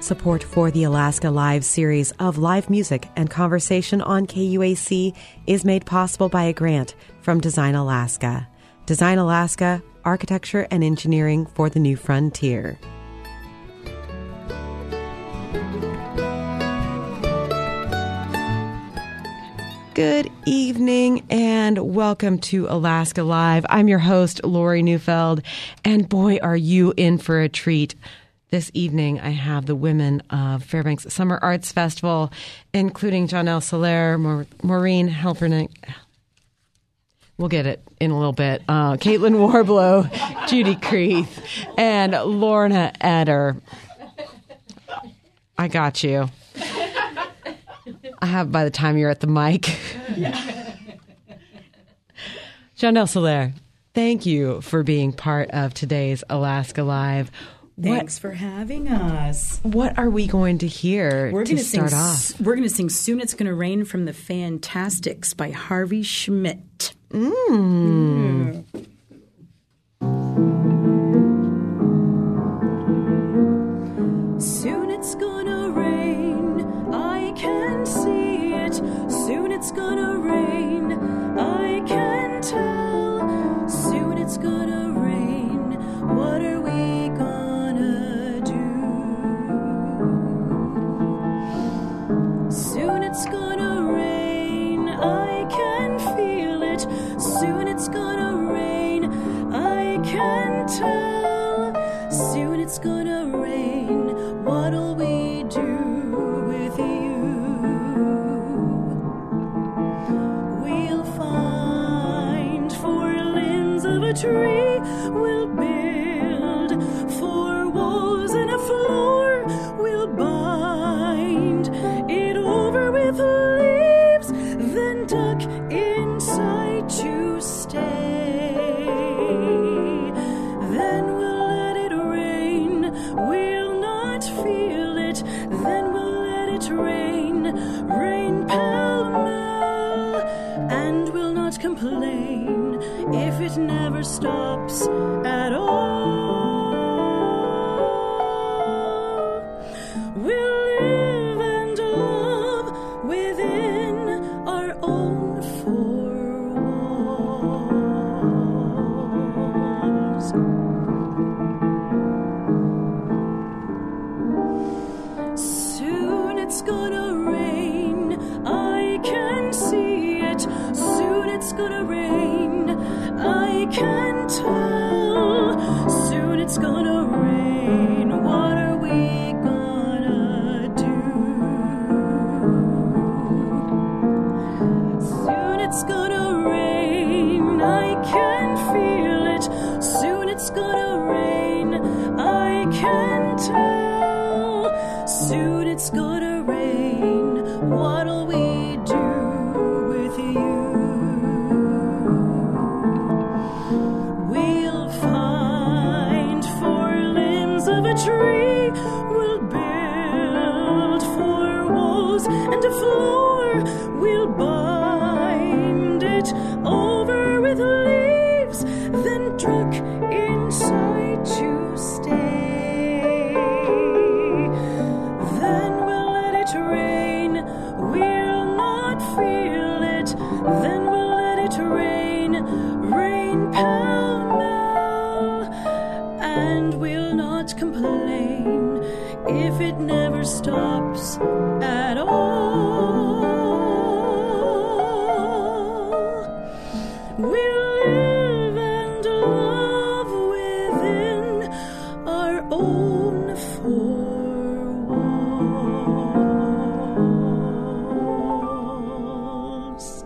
Support for the Alaska Live series of live music and conversation on KUAC is made possible by a grant from Design Alaska. Design Alaska, architecture and engineering for the new frontier. Good evening and welcome to Alaska Live. I'm your host, Lori Neufeld, and boy, are you in for a treat. This evening, I have the women of Fairbanks Summer Arts Festival, including Janelle Soler, Maureen Halpernick. We'll get it in a little bit. Caitlin Warblow, Judy Creeth, and Lorna Eder. I got you. I have by the time you're at the mic. Janelle Soler, thank you for being part of today's Alaska Live. Thanks for having us. What are we going to hear to start off? We're going to sing Soon It's Gonna Rain from the Fantastics by Harvey Schmidt. Mm. Soon it's gonna rain, I can see it. Soon it's gonna rain, I can tell. Soon it's gonna rain, what are we gonna do? Soon it's gonna rain, I can feel it. Soon it's gonna rain, I can tell. Soon it's gonna rain, what'll we do with you? We'll find 4 limbs of a tree, we'll build 4 walls and a floor, we'll bind it over with leaves, then duck inside to stay. Then we'll let it rain, we'll not feel it, then we'll let it rain, rain pell-mell, and we'll not complain if it never stops at all. We'll live and love within our own 4 walls. Soon it's gonna rain, I can see it. Soon it's gonna rain, I can tell. Soon it's gonna rain, what are we gonna do? Soon it's gonna rain, I can feel it. Soon it's gonna rain, I can tell. Soon it's gonna rain, what'll we do with you? We'll find 4 limbs of a tree, we'll build 4 walls and a floor, we'll bind it over with leaves, then truck inside to stay. Then we'll let it rain, we'll not feel it, then we'll let it rain, rain pell-mell, and we'll not complain if it never stops at all. We'll live and love within our own 4 walls.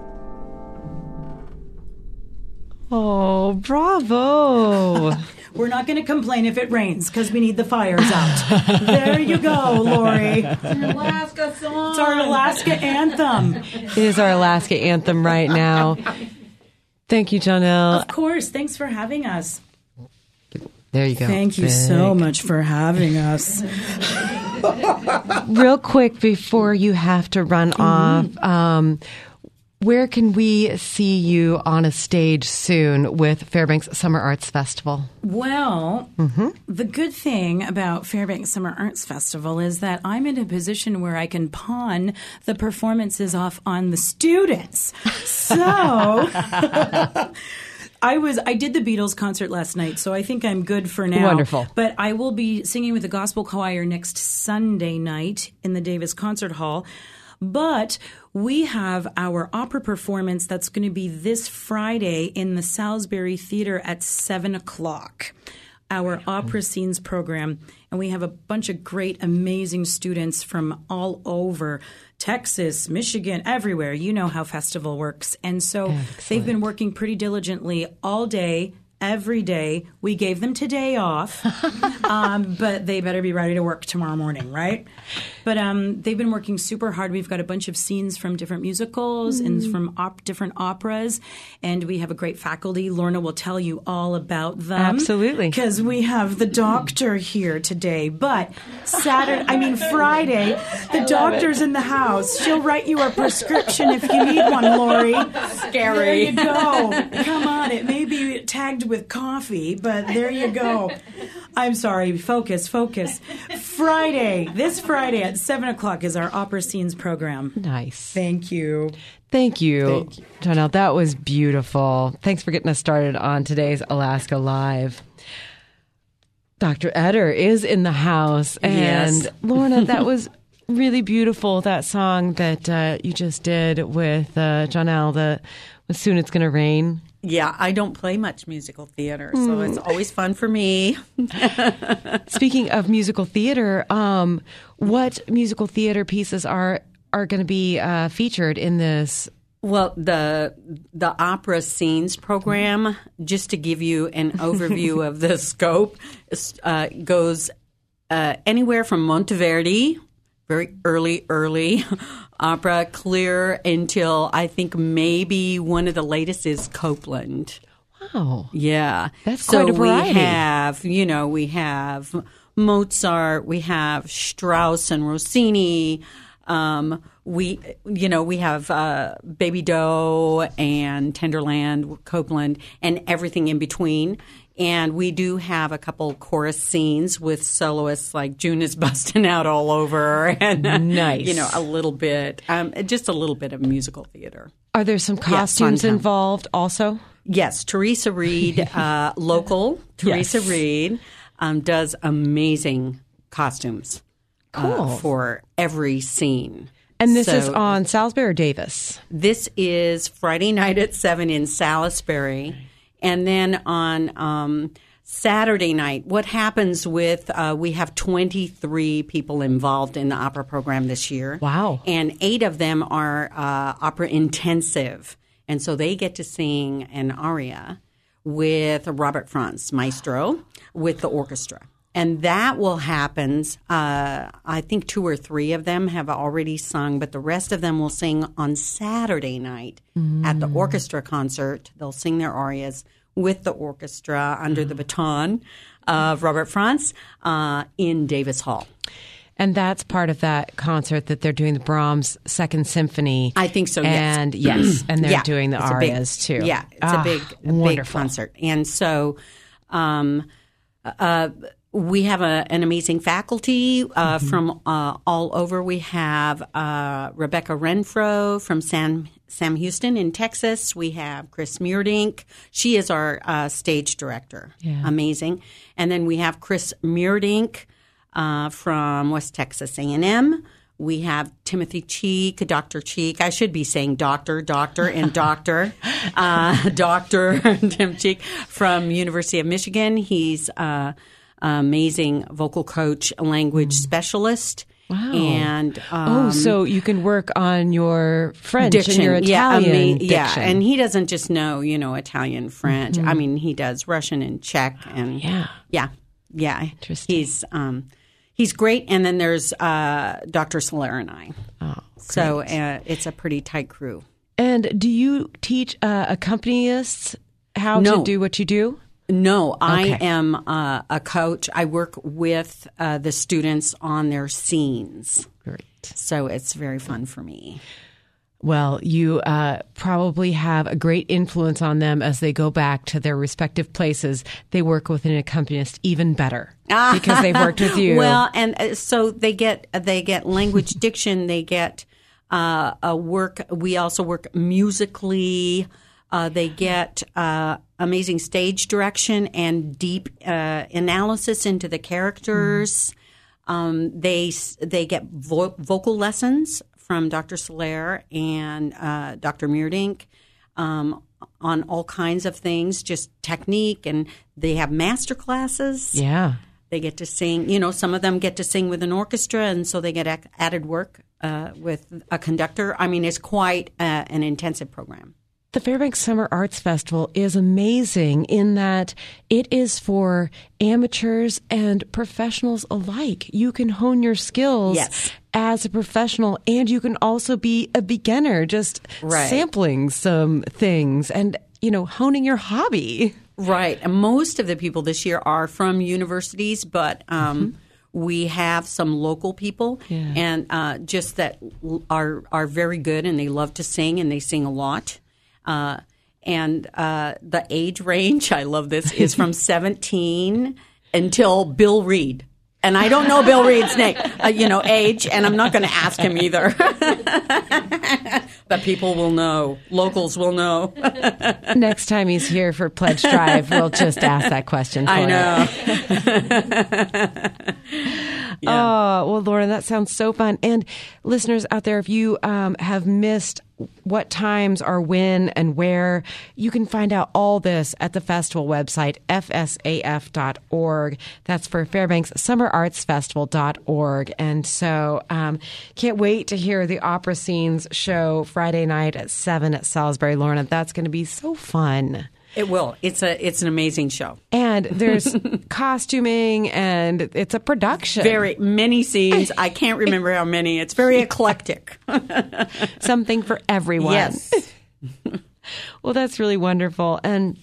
Oh, bravo. We're not going to complain if it rains because we need the fires out. There you go, Lori. It's an Alaska song. It's our Alaska anthem. It is our Alaska anthem right now. Thank you, Janelle. Of course. Thanks for having us. There you go. Thank you so much for having us. Real quick before you have to run off, Where can we see you on a stage soon with Fairbanks Summer Arts Festival? Well, the good thing about Fairbanks Summer Arts Festival is that I'm in a position where I can pawn the performances off on the students. So I did the Beatles concert last night, so I think I'm good for now. Wonderful. But I will be singing with the gospel choir next Sunday night in the Davis Concert Hall. But we have our opera performance that's going to be this Friday in the Salisbury Theater at 7 o'clock. Our opera scenes program. And we have a bunch of great, amazing students from all over Texas, Michigan, everywhere. You know how festival works. And so they've been working pretty diligently all day, every day. We gave them today off, but they better be ready to work tomorrow morning, right? But they've been working super hard. We've got a bunch of scenes from different musicals and from different operas, and we have a great faculty. Lorna will tell you all about them. Absolutely. Because we have the doctor here today. But Friday, the doctor's in the house. She'll write you a prescription if you need one, Lori. Scary. There you go. Come on. It may be tagged with coffee, but there you go. I'm sorry. Focus. This Friday at 7 o'clock is our opera scenes program. Nice. Thank you. Thank you, Jonelle. That was beautiful. Thanks for getting us started on today's Alaska Live. Dr. Eder is in the house. And Yes. Lorna, that was really beautiful, that song that you just did with Jonelle, with Soon It's Gonna Rain. Yeah, I don't play much musical theater, so it's always fun for me. Speaking of musical theater, what musical theater pieces are going to be featured in this? Well, the opera scenes program, just to give you an overview of the scope, goes anywhere from Monteverdi, very early opera, clear until I think maybe one of the latest is Copland. Wow. Yeah. That's quite a variety. We have Mozart, we have Strauss and Rossini. We have Baby Doe and Tenderland, Copland, and everything in between. And we do have a couple chorus scenes with soloists like June is busting out all over, and nice. A little bit, just a little bit of musical theater. Are there some costumes fun time. involved also? Yes, Teresa Reed, local Teresa Reed, does amazing costumes. Cool. For every scene. And this is on Salisbury or Davis? This is Friday night at 7 in Salisbury. And then on Saturday night, what happens with we have 23 people involved in the opera program this year. Wow. And 8 of them are opera intensive. And so they get to sing an aria with Robert Franz, maestro, with the orchestra. And that will happen, I think 2 or 3 of them have already sung, but the rest of them will sing on Saturday night at the orchestra concert. They'll sing their arias with the orchestra under the baton of Robert Franz in Davis Hall. And that's part of that concert that they're doing the Brahms Second Symphony. I think so, yes. And yes, and they're doing the it's arias too. Yeah, it's a big concert. And so we have an amazing faculty from all over. We have Rebecca Renfro from Sam Houston in Texas. We have Chris Meerdink. She is our stage director. Yeah. Amazing. And then we have Chris Meerdink from West Texas A&M. We have Timothy Cheek, Dr. Cheek. I should be saying doctor, and doctor. Dr. Tim Cheek from University of Michigan. He's amazing vocal coach, language specialist. Wow. And so you can work on your French diction. and your Italian diction. Yeah, and he doesn't just know, Italian, French. I mean, he does Russian and Czech. And yeah. Interesting. He's great. And then there's Dr. Soler and I. Oh, great. So it's a pretty tight crew. And do you teach accompanists how to do what you do? No, I am a coach. I work with the students on their scenes. Great. So it's very fun for me. Well, you probably have a great influence on them as they go back to their respective places. They work with an accompanist even better because they've worked with you. Well, and so they get language diction. They get a work. We also work musically. They get amazing stage direction and deep analysis into the characters. They get vocal lessons from Dr. Soler and Dr. Meerdink on all kinds of things, just technique, and they have master classes. Yeah. They get to sing, some of them get to sing with an orchestra, and so they get added work with a conductor. I mean, it's quite an intensive program. The Fairbanks Summer Arts Festival is amazing in that it is for amateurs and professionals alike. You can hone your skills as a professional, and you can also be a beginner, just sampling some things and, honing your hobby. Right. And most of the people this year are from universities, but we have some local people and just that are very good, and they love to sing, and they sing a lot. And the age range, I love this, is from 17 until Bill Reed. And I don't know Bill Reed's name, age, and I'm not going to ask him either. But people will know. Locals will know. Next time he's here for Pledge Drive, we'll just ask that question for I know. Oh, well, Lauren, that sounds so fun. And listeners out there, if you have missed what times are when and where, you can find out all this at the festival website, fsaf.org. That's for Fairbanks SummerArtsFestival.org. And so can't wait to hear the Opera Scenes show Friday night at 7 at Salisbury, Lorna. That's going to be so fun. It will. It's an amazing show. And there's costuming, and it's a production. Very many scenes. I can't remember how many. It's very eclectic. Something for everyone. Yes. Well, that's really wonderful. And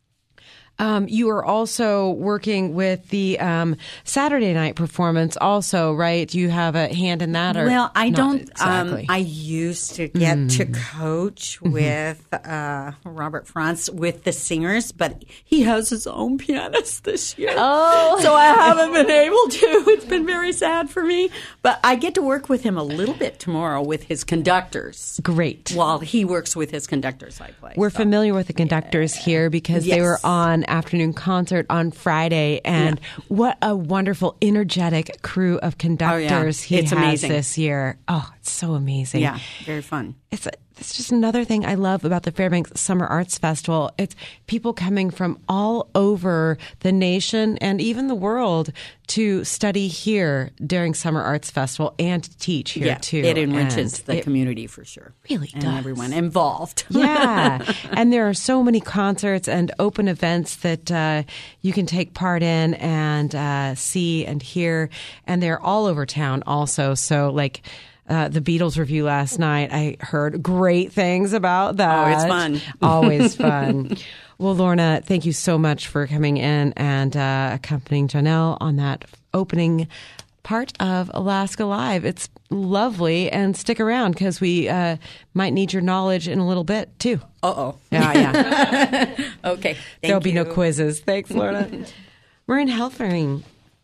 you are also working with the Saturday night performance also, right? Do you have a hand in that? Or well, I don't. Exactly. I used to get to coach with Robert Franz with the singers, but he has his own pianist this year. Oh. So I haven't been able to. It's been very sad for me. But I get to work with him a little bit tomorrow with his conductors. Great. While he works with his conductors, I play. We're familiar with the conductors here because they were on afternoon concert on Friday, and what a wonderful, energetic crew of conductors he has amazing. this year. Oh, it's so amazing. Yeah, very fun. It's just another thing I love about the Fairbanks Summer Arts Festival. It's people coming from all over the nation and even the world to study here during Summer Arts Festival and to teach here too. It enriches the community for sure. Really and does. Everyone involved. Yeah. And there are so many concerts and open events that you can take part in and see and hear. And they're all over town also. So like the Beatles review last night, I heard great things about that. Oh, it's fun. Always fun. Well, Lorna, thank you so much for coming in and accompanying Janelle on that opening part of Alaska Live. It's lovely, and stick around because we might need your knowledge in a little bit, too. Uh-oh. Yeah. Okay. There'll be no quizzes. Thanks, Lorna. We're in Helflinger.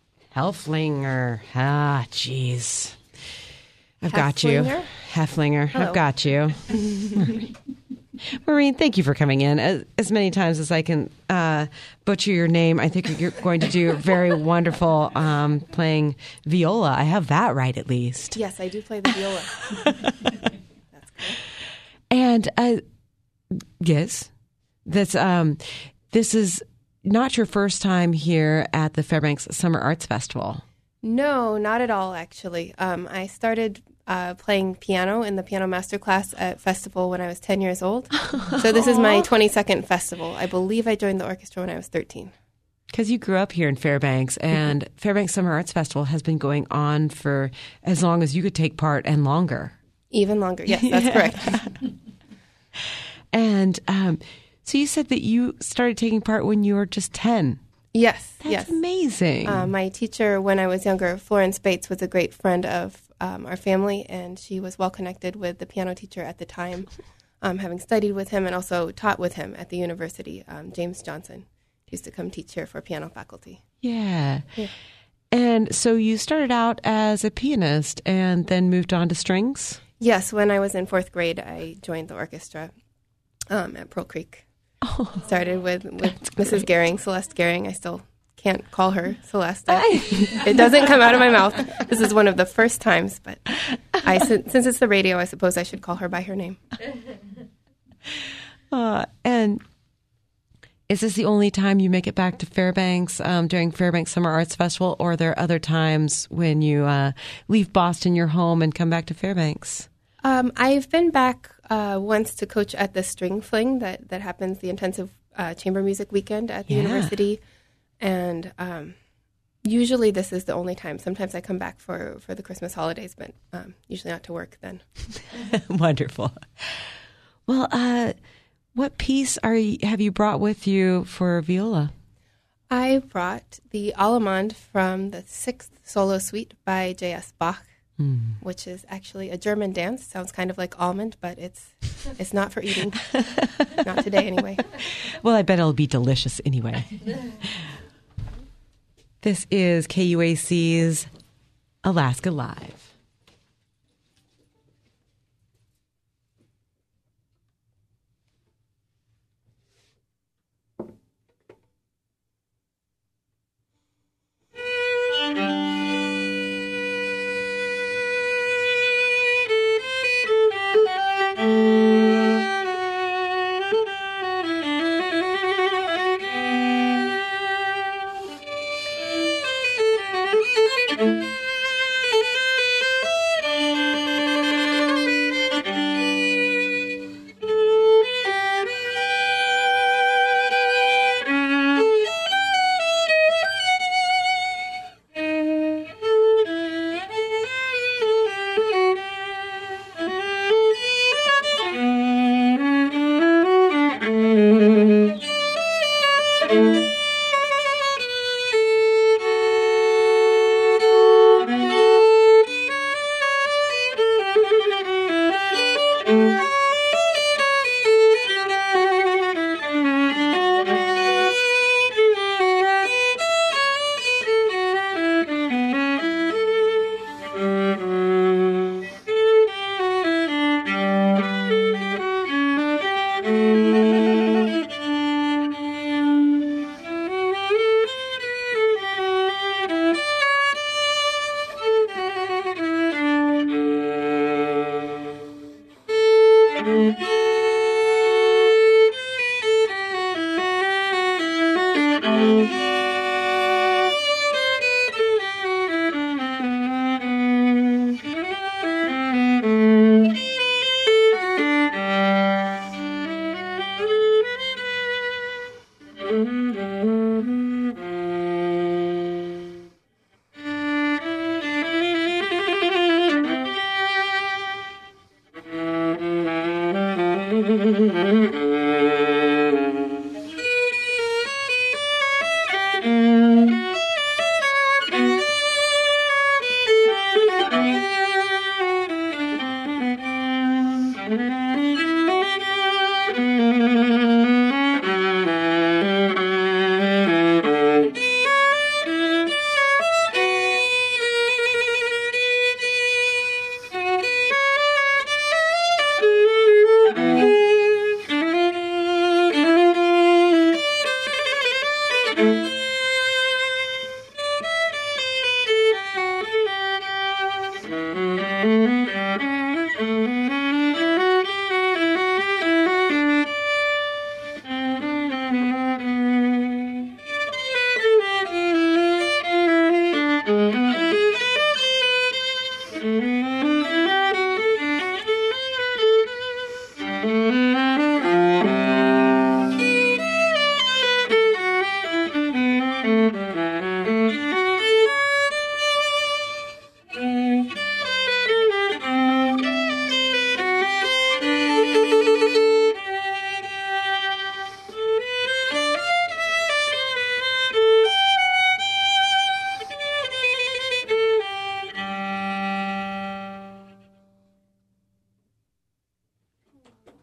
Ah, jeez. I've got you. Heflinger. Hello. I've got you. Maureen, thank you for coming in. As many times as I can butcher your name, I think you're going to do very wonderful playing viola. I have that right, at least. Yes, I do play the viola. That's cool. And yes, this is not your first time here at the Fairbanks Summer Arts Festival. No, not at all, actually. I started playing piano in the piano master class at festival when I was 10 years old. So this is my 22nd festival. I believe I joined the orchestra when I was 13. Because you grew up here in Fairbanks, and Fairbanks Summer Arts Festival has been going on for as long as you could take part and longer. Even longer. Yes, that's correct. And so you said that you started taking part when you were just 10. Yes, That's yes. amazing. My teacher when I was younger, Florence Bates, was a great friend of our family, and she was well connected with the piano teacher at the time, having studied with him and also taught with him at the university. James Johnson used to come teach here for piano faculty. Yeah. And so you started out as a pianist and then moved on to strings? Yes, when I was in 4th grade, I joined the orchestra at Pearl Creek. Started with Mrs. Gehring, Celeste Gehring. I still can't call her Celeste. It doesn't come out of my mouth. This is one of the first times, but since it's the radio, I suppose I should call her by her name. And is this the only time you make it back to Fairbanks during Fairbanks Summer Arts Festival, or are there other times when you leave Boston, your home, and come back to Fairbanks? I've been back once to coach at the String Fling that happens, the intensive chamber music weekend at the university. And usually this is the only time. Sometimes I come back for the Christmas holidays, but usually not to work then. Wonderful. Well, what piece have you brought with you for viola? I brought the Allemande from the 6th Solo Suite by J.S. Bach, which is actually a German dance. Sounds kind of like almond, but it's not for eating. Not today, anyway. Well, I bet it'll be delicious anyway. This is KUAC's Alaska Live.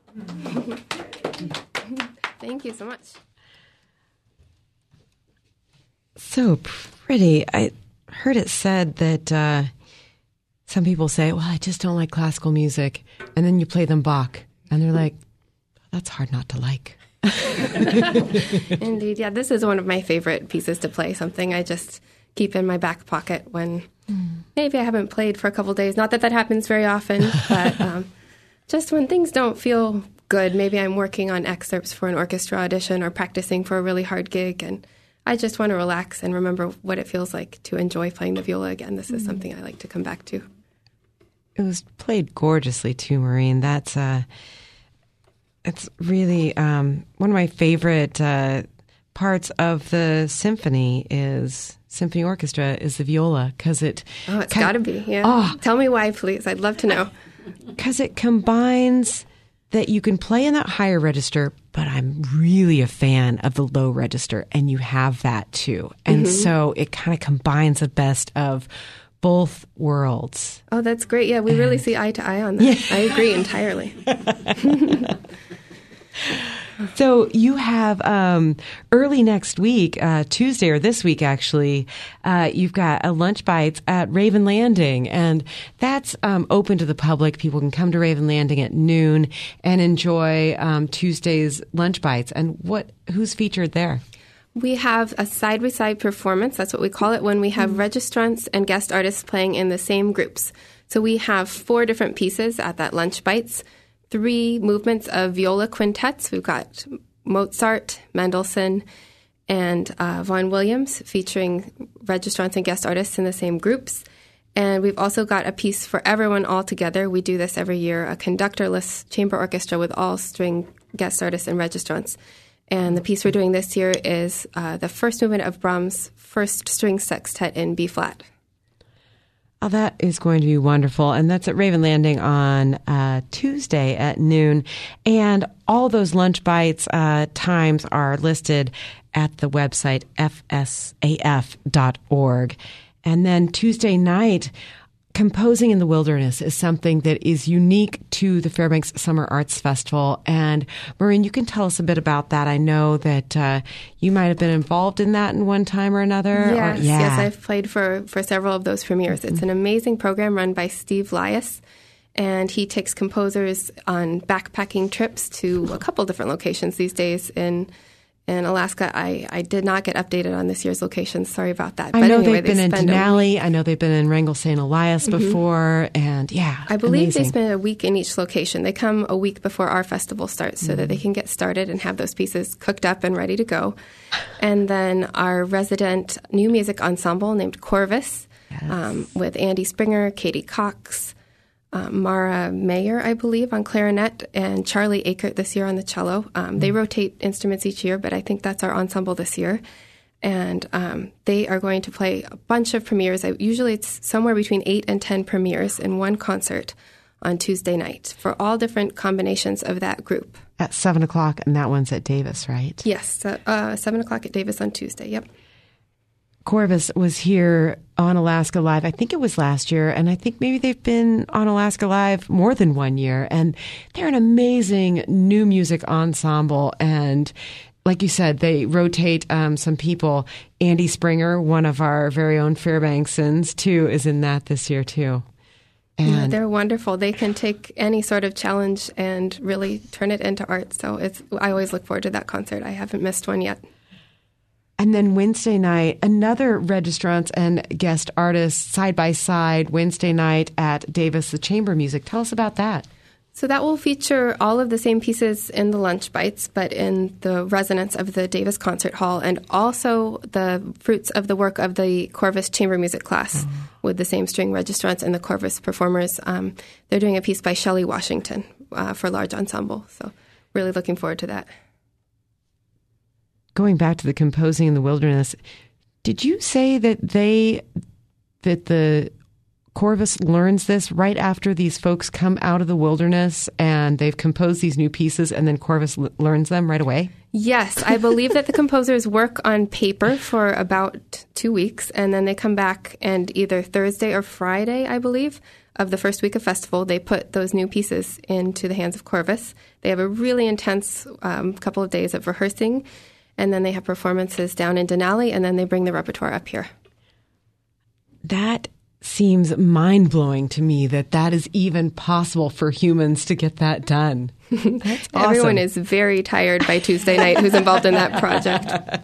Thank you so much. So pretty. I heard it said that some people say, well, I just don't like classical music. And then you play them Bach, and they're like, that's hard not to like. Indeed. Yeah, this is one of my favorite pieces to play, something I just keep in my back pocket when maybe I haven't played for a couple days. Not that that happens very often, but just when things don't feel good. Maybe I'm working on excerpts for an orchestra audition or practicing for a really hard gig, and I just want to relax and remember what it feels like to enjoy playing the viola again. This is something I like to come back to. It was played gorgeously too, Maureen. That's it's really one of my favorite parts of the symphony orchestra is the viola, because it's got to be. Yeah. Oh, tell me why, please. I'd love to know. Because it combines that you can play in that higher register, but I'm really a fan of the low register, and you have that too. And so it kind of combines the best of both worlds. Oh, that's great. Yeah, we really see eye to eye on that. Yeah. I agree entirely. So you have early next week, Tuesday or this week actually, you've got a Lunch Bites at Raven Landing, and that's open to the public. People can come to Raven Landing at noon and enjoy Tuesday's Lunch Bites. And who's featured there? We have a side-by-side performance. That's what we call it, when we have registrants and guest artists playing in the same groups. So we have 4 different pieces at that Lunch Bites. 3 movements of viola quintets. We've got Mozart, Mendelssohn, and Vaughan Williams, featuring registrants and guest artists in the same groups. And we've also got a piece for everyone all together. We do this every year, a conductorless chamber orchestra with all string guest artists and registrants. And the piece we're doing this year is the first movement of Brahms' first string sextet in B-flat. Oh, that is going to be wonderful. And that's at Raven Landing on Tuesday at noon. And all those Lunch Bites times are listed at the website fsaf.org. And then Tuesday night, Composing in the Wilderness is something that is unique to the Fairbanks Summer Arts Festival. And Maureen, you can tell us a bit about that. I know that you might have been involved in that in one time or another. Yes, I've played for several of those premieres. It's an amazing program run by Steve Lias, and he takes composers on backpacking trips to a couple different locations these days in Alaska. I did not get updated on this year's locations. Sorry about that. I know they've been in Denali. I know they've been in Wrangell St. Elias before. And I believe they spend a week in each location. They come a week before our festival starts so that they can get started and have those pieces cooked up and ready to go. And then our resident new music ensemble named Corvus, with Andy Springer, Katie Cox, Mara Mayer, I believe, on clarinet, and Charlie Akert this year on the cello. They rotate instruments each year, but I think that's our ensemble this year. And they are going to play a bunch of premieres. Usually it's somewhere between 8 and 10 premieres in one concert on Tuesday night for all different combinations of that group. At 7 o'clock, and that one's at Davis, right? Yes, 7 o'clock at Davis on Tuesday, yep. Corvus was here on Alaska Live, I think it was last year, and I think maybe they've been on Alaska Live more than 1 year, and they're an amazing new music ensemble, and like you said, they rotate some people. Andy Springer, one of our very own Fairbanksans, too, is in that this year, too. And they're wonderful. They can take any sort of challenge and really turn it into art, so I always look forward to that concert. I haven't missed one yet. And then Wednesday night, another registrants and guest artists side by side Wednesday night at Davis, the Chamber Music. Tell us about that. So that will feature all of the same pieces in the Lunch Bites, but in the resonance of the Davis Concert Hall, and also the fruits of the work of the Corvus Chamber Music class with the same string registrants and the Corvus performers. They're doing a piece by Shelley Washington for large ensemble. So really looking forward to that. Going back to the Composing in the Wilderness, did you say that the Corvus learns this right after these folks come out of the wilderness and they've composed these new pieces, and then Corvus learns them right away? Yes, I believe that the composers work on paper for about 2 weeks, and then they come back, and either Thursday or Friday, I believe, of the first week of festival, they put those new pieces into the hands of Corvus. They have a really intense couple of days of rehearsing, and then they have performances down in Denali, and then they bring the repertoire up here. That seems mind-blowing to me that is even possible for humans to get that done. That's awesome. Everyone is very tired by Tuesday night who's involved in that project.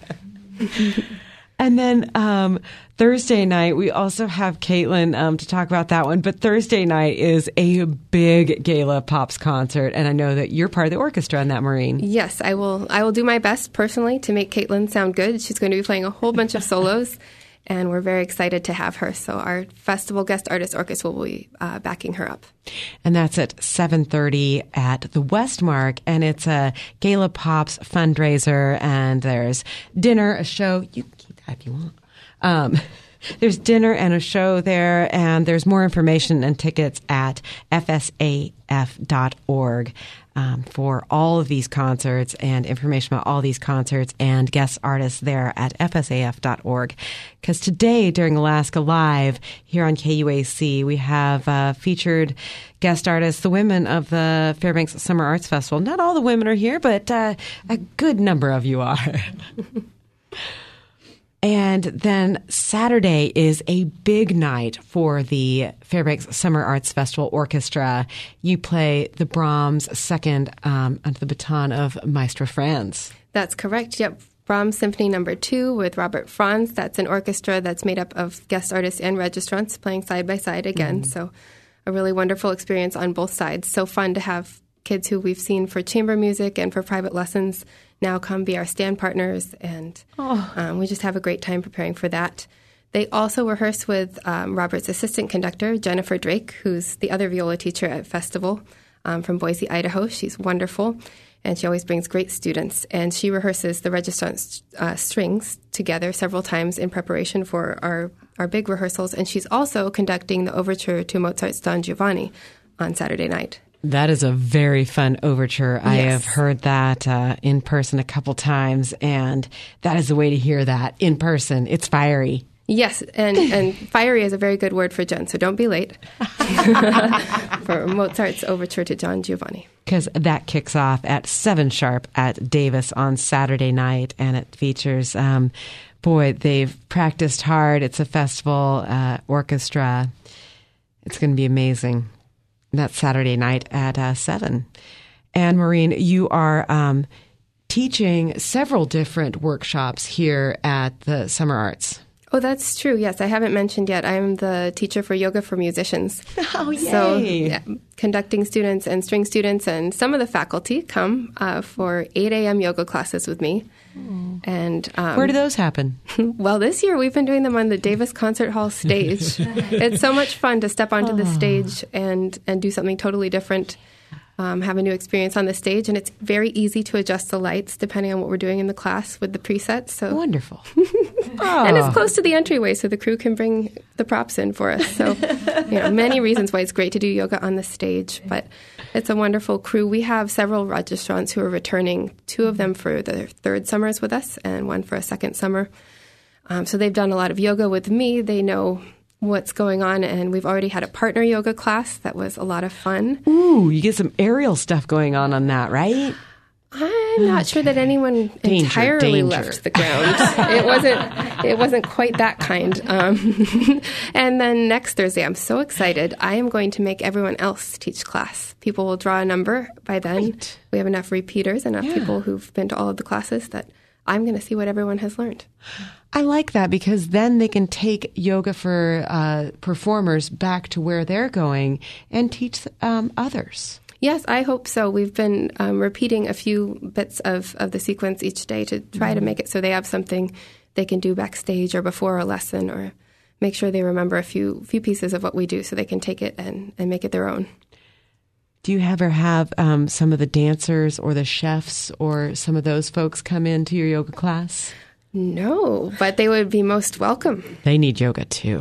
And then Thursday night, we also have Caitlin to talk about that one. But Thursday night is a big Gala Pops concert, and I know that you're part of the orchestra in that, Maureen. Yes, I will do my best personally to make Caitlin sound good. She's going to be playing a whole bunch of solos, and we're very excited to have her. So our festival guest artist orchestra will be backing her up. And that's at 7:30 at the Westmark, and it's a Gala Pops fundraiser, and there's dinner, a show. You can keep that if you want. There's dinner and a show there, and there's more information and tickets at fsaf.org for all of these concerts and information about all these concerts and guest artists there at fsaf.org. Because today during Alaska Live here on KUAC, we have featured guest artists, the women of the Fairbanks Summer Arts Festival. Not all the women are here, but a good number of you are. And then Saturday is a big night for the Fairbanks Summer Arts Festival Orchestra. You play the Brahms second under the baton of Maestro Franz. That's correct. Yep. Brahms Symphony No. 2 with Robert Franz. That's an orchestra that's made up of guest artists and registrants playing side by side again. So a really wonderful experience on both sides. So fun to have kids who we've seen for chamber music and for private lessons now come be our stand partners, and we just have a great time preparing for that. They also rehearse with Robert's assistant conductor, Jennifer Drake, who's the other viola teacher at Festival from Boise, Idaho. She's wonderful, and she always brings great students. And she rehearses the registrant strings together several times in preparation for our big rehearsals. And she's also conducting the overture to Mozart's Don Giovanni on Saturday night. That is a very fun overture. Yes. I have heard that in person a couple times, and that is the way to hear that in person. It's fiery. Yes, and fiery is a very good word for Jen, so don't be late for Mozart's overture to Don Giovanni. Because that kicks off at 7 sharp at Davis on Saturday night, and it features, they've practiced hard. It's a festival orchestra. It's going to be amazing. That's Saturday night at 7. And Maureen, you are teaching several different workshops here at the Summer Arts. Oh, that's true. Yes, I haven't mentioned yet. I'm the teacher for Yoga for Musicians. Oh, yay. So, conducting students and string students, and some of the faculty come for 8 a.m. yoga classes with me. And where do those happen? Well, this year we've been doing them on the Davis Concert Hall stage. It's so much fun to step onto the stage and do something totally different. Have a new experience on the stage, and it's very easy to adjust the lights depending on what we're doing in the class with the presets. So wonderful. And it's close to the entryway, so the crew can bring the props in for us. So, many reasons why it's great to do yoga on the stage, but it's a wonderful crew. We have several registrants who are returning, 2 of them for their 3rd summers with us and 1 for a 2nd summer. So they've done a lot of yoga with me. They know what's going on, and we've already had a partner yoga class that was a lot of fun. Ooh, you get some aerial stuff going on that, right? I'm not sure that anyone entirely left the ground. It wasn't quite that kind. And then next Thursday, I'm so excited. I am going to make everyone else teach class. People will draw a number by then. Right. We have enough repeaters, enough people who've been to all of the classes that I'm going to see what everyone has learned. I like that, because then they can take yoga for performers back to where they're going and teach others. Yes, I hope so. We've been repeating a few bits of the sequence each day to try to make it so they have something they can do backstage or before a lesson, or make sure they remember a few pieces of what we do so they can take it and make it their own. Do you ever have some of the dancers or the chefs or some of those folks come into your yoga class? No, but they would be most welcome. They need yoga too.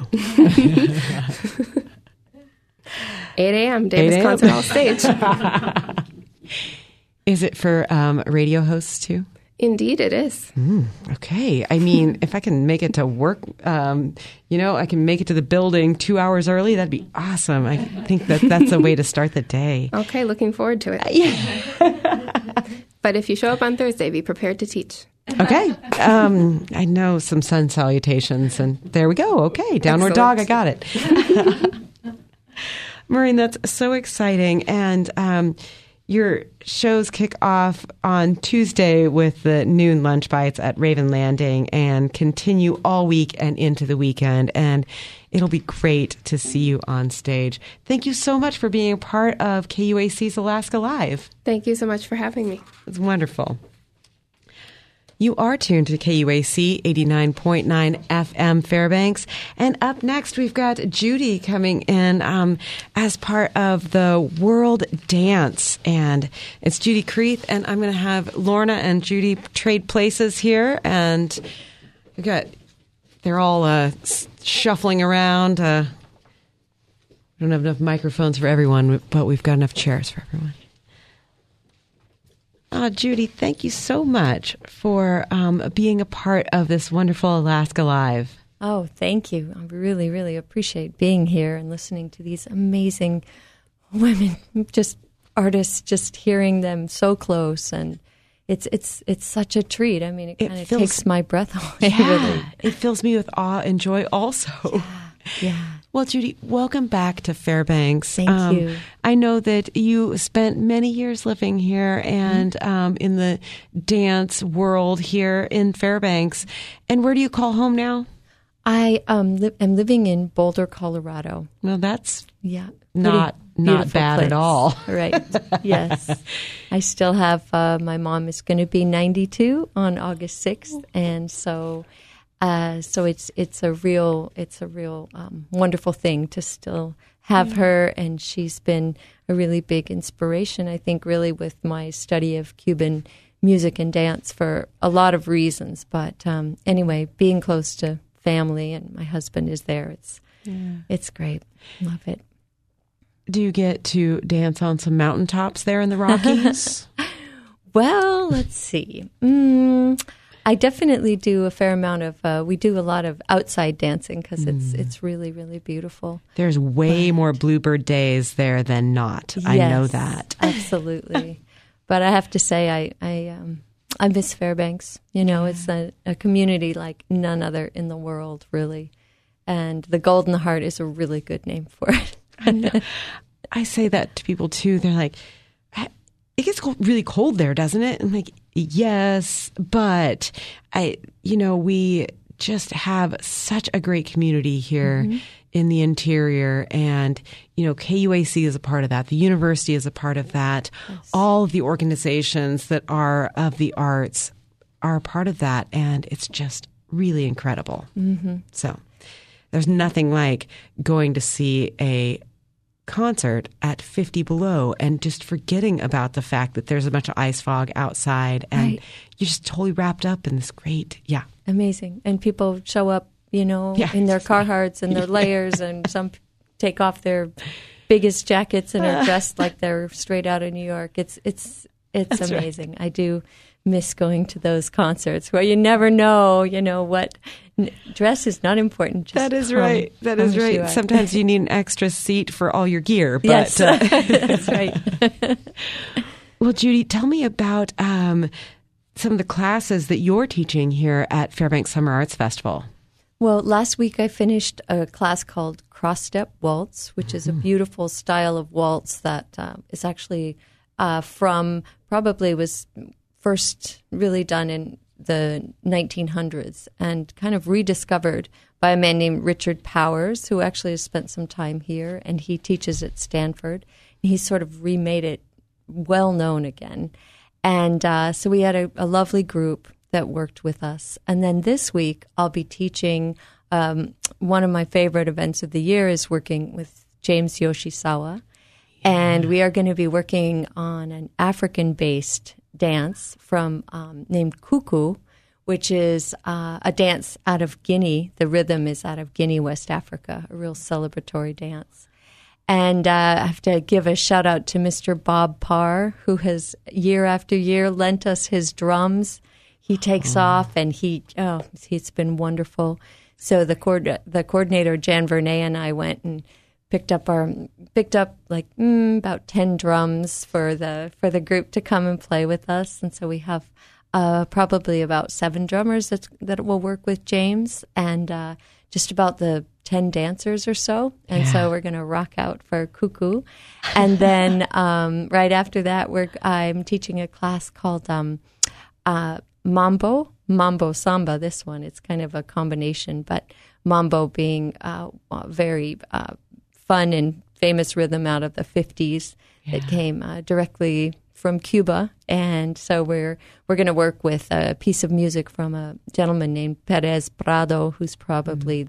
8 a.m., Davis Concert Hall stage. Is it for radio hosts too? Indeed, it is. Okay. I mean, if I can make it to work, I can make it to the building 2 hours early, that'd be awesome. I think that's a way to start the day. Okay, looking forward to it. But if you show up on Thursday, be prepared to teach. Okay. I know some sun salutations, and there we go. Okay. Downward dog. I got it. Maureen, that's so exciting. And your shows kick off on Tuesday with the noon lunch bites at Raven Landing and continue all week and into the weekend. And it'll be great to see you on stage. Thank you so much for being a part of KUAC's Alaska Live. Thank you so much for having me. It's wonderful. You are tuned to KUAC 89.9 FM Fairbanks. And up next, we've got Judy coming in as part of the World Dance. And it's Judy Creeth, and I'm going to have Lorna and Judy trade places here. And they're all shuffling around. We don't have enough microphones for everyone, but we've got enough chairs for everyone. Judy, thank you so much for being a part of this wonderful Alaska Live. Oh, thank you. I really, really appreciate being here and listening to these amazing women, just artists, just hearing them so close. And it's such a treat. I mean, it kind of takes my breath away. Yeah, really. It fills me with awe and joy also. Yeah. Well, Judy, welcome back to Fairbanks. Thank you. I know that you spent many years living here and in the dance world here in Fairbanks. And where do you call home now? I am living in Boulder, Colorado. Well, that's not bad place. At all. Right. Yes. I still have, my mom is going to be 92 on August 6th. And so it's a real wonderful thing to still have her, and she's been a really big inspiration, I think, really with my study of Cuban music and dance for a lot of reasons. But anyway, being close to family, and my husband is there. It's great. Love it. Do you get to dance on some mountaintops there in the Rockies? Well, let's see. I definitely do a fair amount of, we do a lot of outside dancing because it's really, really beautiful. There's way more Bluebird days there than not. Yes, I know that. Absolutely. But I have to say, I miss Fairbanks. It's a community like none other in the world, really. And the Golden Heart is a really good name for it. I know. I say that to people too. They're like, it gets really cold there, doesn't it? I'm like, yes, but we just have such a great community here in the interior, and KUAC is a part of that. The university is a part of that. Yes. All of the organizations that are of the arts are a part of that, and it's just really incredible. Mm-hmm. So there's nothing like going to see a concert at 50 below and just forgetting about the fact that there's a bunch of ice fog outside, and you're just totally wrapped up in this great, amazing. And people show up, in their Carhartts and their layers, and some take off their biggest jackets and are dressed like they're straight out of New York. It's That's amazing. Right. I do miss going to those concerts where you never know, what. Dress is not important. Just that is right. That is right. Sometimes you need an extra seat for all your gear. But, yes, that's right. Well, Judy, tell me about some of the classes that you're teaching here at Fairbanks Summer Arts Festival. Well, last week I finished a class called Cross-Step Waltz, which is a beautiful style of waltz that is actually probably was first really done in the 1900s and kind of rediscovered by a man named Richard Powers, who actually has spent some time here, and he teaches at Stanford. And he sort of remade it well known again. And so we had a lovely group that worked with us. And then this week I'll be teaching one of my favorite events of the year is working with James Yoshisawa. Yeah. And we are going to be working on an African-based dance from named Kuku, which is a dance out of Guinea. The rhythm is out of Guinea, West Africa, a real celebratory dance. And I have to give a shout out to Mr. Bob Parr, who has year after year lent us his drums. he takes off, and it's been wonderful. So the coordinator Jan Vernay and I went and picked up like about 10 drums for the group to come and play with us, and so we have probably about 7 drummers that will work with James, and just about the 10 dancers or so. And so we're going to rock out for Cuckoo. And then right after that, I'm teaching a class called Mambo Samba. This one, it's kind of a combination, but Mambo being a very fun and famous rhythm out of the 50s that came directly from Cuba. And so we're going to work with a piece of music from a gentleman named Perez Prado, who's probably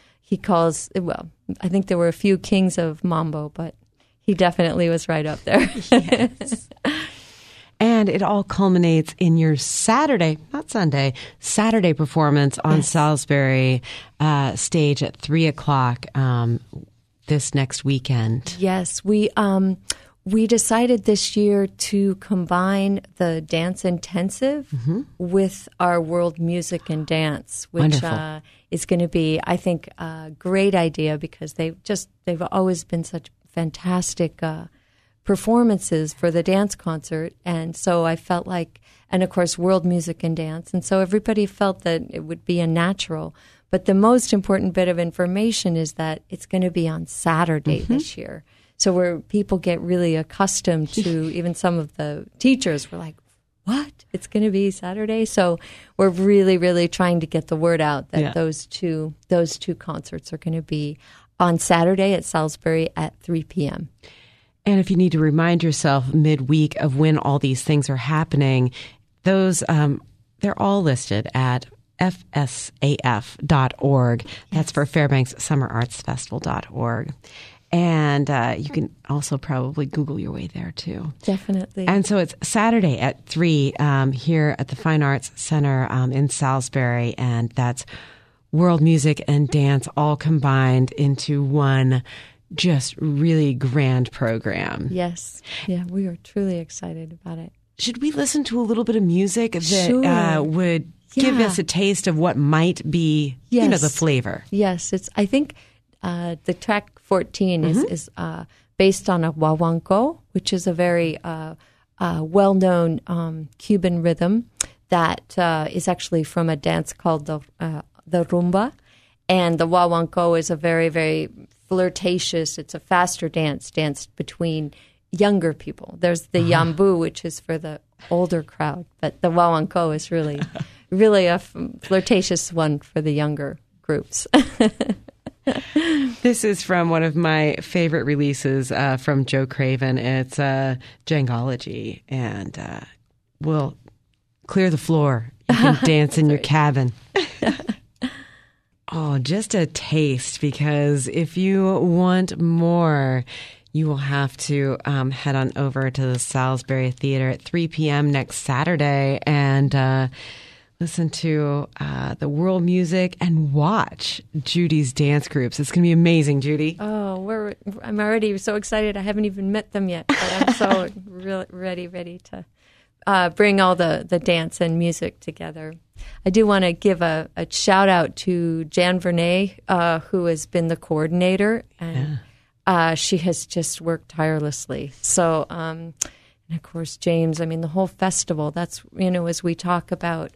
I think there were a few kings of mambo, but he definitely was right up there. Yes. And it all culminates in your Saturday performance on Salisbury stage at 3:00 this next weekend. Yes, we decided this year to combine the dance intensive with our world music and dance, which is going to be, I think, a great idea because they've always been such fantastic performances for the dance concert. And so I felt like, and of course, world music and dance. And so everybody felt that it would be a natural. But the most important bit of information is that it's going to be on Saturday this year. So where people get really accustomed to, even some of the teachers were like, what? It's going to be Saturday? So we're really, really trying to get the word out that those two concerts are going to be on Saturday at Salisbury at 3 p.m. And if you need to remind yourself midweek of when all these things are happening, those they're all listed at fsaf.org. That's for Fairbanks Summer Arts Festival.org. And you can also probably Google your way there, too. Definitely. And so it's Saturday at 3 here at the Fine Arts Center in Salisbury. And that's world music and dance all combined into one just really grand program. Yes. Yeah, we are truly excited about it. Should we listen to a little bit of music that would give us a taste of what might be, the flavor? Yes. I think the track 14 is based on a guaguancó, which is a very well-known Cuban rhythm that is actually from a dance called the rumba. And the guaguancó is a very, very flirtatious, it's a faster dance danced between younger people. There's the yambu, which is for the older crowd, but the guaguancó is really, really a flirtatious one for the younger groups. This is from one of my favorite releases from Joe Craven. It's Jangology, and we'll clear the floor. You can dance in your cabin. Oh, just a taste, because if you want more, you will have to head on over to the Salisbury Theater at 3 p.m. next Saturday and listen to the world music and watch Judy's dance groups. It's going to be amazing, Judy. Oh, I'm already so excited. I haven't even met them yet, but I'm so ready to bring all the dance and music together. I do want to give a shout out to Jan Vernay, who has been the coordinator, and she has just worked tirelessly. So, and of course, James. I mean, the whole festival. That's as we talk about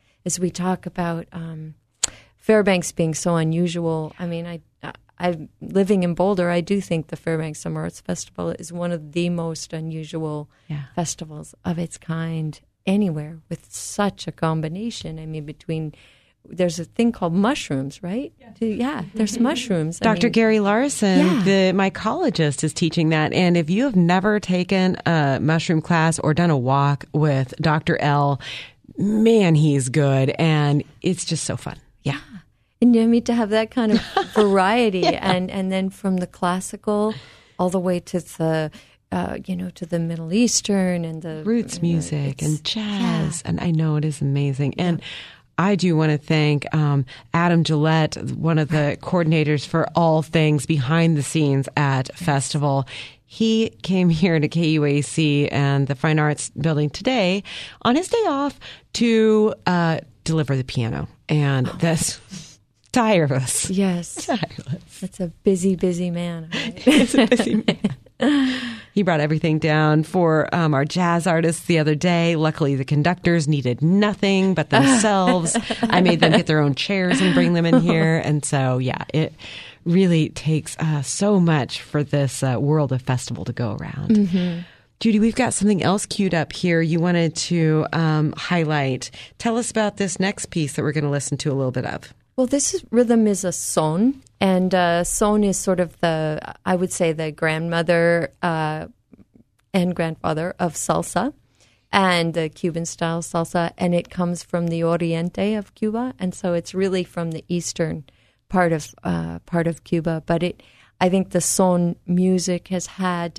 Fairbanks being so unusual. I mean, I'm living in Boulder. I do think the Fairbanks Summer Arts Festival is one of the most unusual festivals of its kind anywhere, with such a combination. I mean, there's a thing called mushrooms, right? Yeah, there's mushrooms. Dr. Gary Larson, the mycologist, is teaching that. And if you have never taken a mushroom class or done a walk with Dr. L, man, he's good. And it's just so fun. Yeah. And you need to have that kind of variety. And then from the classical all the way to the to the Middle Eastern and the roots music and jazz. And I know it is amazing. And I do want to thank Adam Gillette, one of the coordinators for all things behind the scenes at Festival. he came here to KUAC and the Fine Arts Building today on his day off to deliver the piano. And that's tireless. Yes. Tireless. That's a busy, busy man. Right? He's a busy man. He brought everything down for our jazz artists the other day. Luckily, the conductors needed nothing but themselves. I made them get their own chairs and bring them in here. And so, yeah, it really takes so much for this world of festival to go around. Mm-hmm. Judy, we've got something else queued up here you wanted to highlight. Tell us about this next piece that we're going to listen to a little bit of. Well, rhythm is a son, and son is sort of I would say the grandmother and grandfather of salsa and the Cuban-style salsa, and it comes from the Oriente of Cuba, and so it's really from the eastern part of Cuba. But I think the son music has had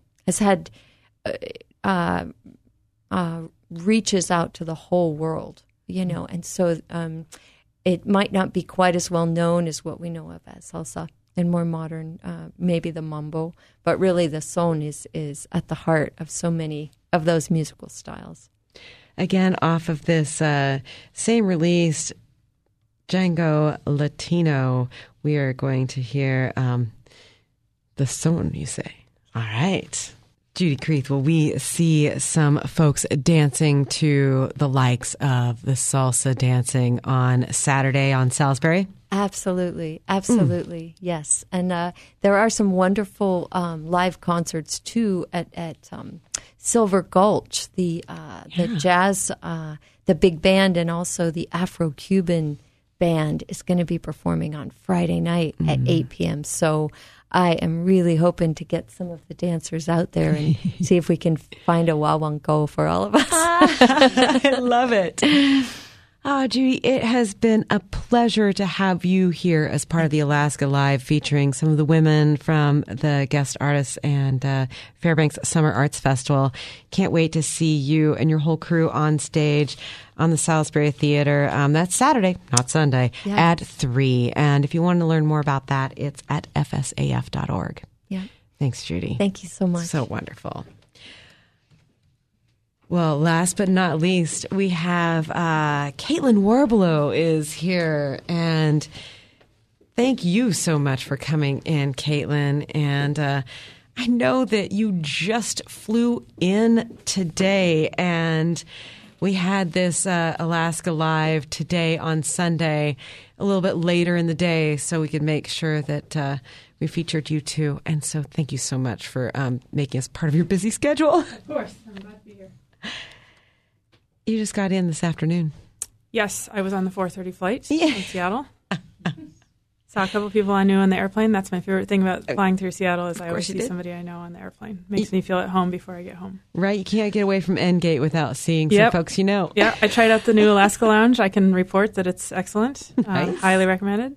reaches out to the whole world, and so it might not be quite as well known as what we know of as salsa and more modern, maybe the mambo, but really the son is at the heart of so many of those musical styles. Again, off of this same release, Django Latino, we are going to hear the son, you say. All right. Judy Creeth, will we see some folks dancing to the likes of the salsa dancing on Saturday on Salisbury? Absolutely. Yes. And there are some wonderful live concerts too at Silver Gulch, the jazz, the big band, and also the Afro-Cuban band is going to be performing on Friday night at 8 p.m. So I am really hoping to get some of the dancers out there and see if we can find a wawanko for all of us. I love it. Oh, Judy, it has been a pleasure to have you here as part of the Alaska Live, featuring some of the women from the guest artists and Fairbanks Summer Arts Festival. Can't wait to see you and your whole crew on stage on the Salisbury Theater. That's Saturday, not Sunday, at 3. And if you want to learn more about that, it's at fsaf.org. Yeah. Thanks, Judy. Thank you so much. So wonderful. Well, last but not least, we have Caitlin Warblow is here. And thank you so much for coming in, Caitlin. And I know that you just flew in today, and we had this Alaska Live today on Sunday, a little bit later in the day, so we could make sure that we featured you too. And so thank you so much for making us part of your busy schedule. Of course. I'm glad to be here. You just got in this afternoon. Yes, I was on the 4:30 flight in Seattle. Saw a couple people I knew on the airplane. That's my favorite thing about flying through Seattle is I always see somebody I know on the airplane. Makes me feel at home before I get home. Right. You can't get away from Endgate without seeing some folks you know. Yeah, I tried out the new Alaska Lounge. I can report that it's excellent. Nice. Highly recommended.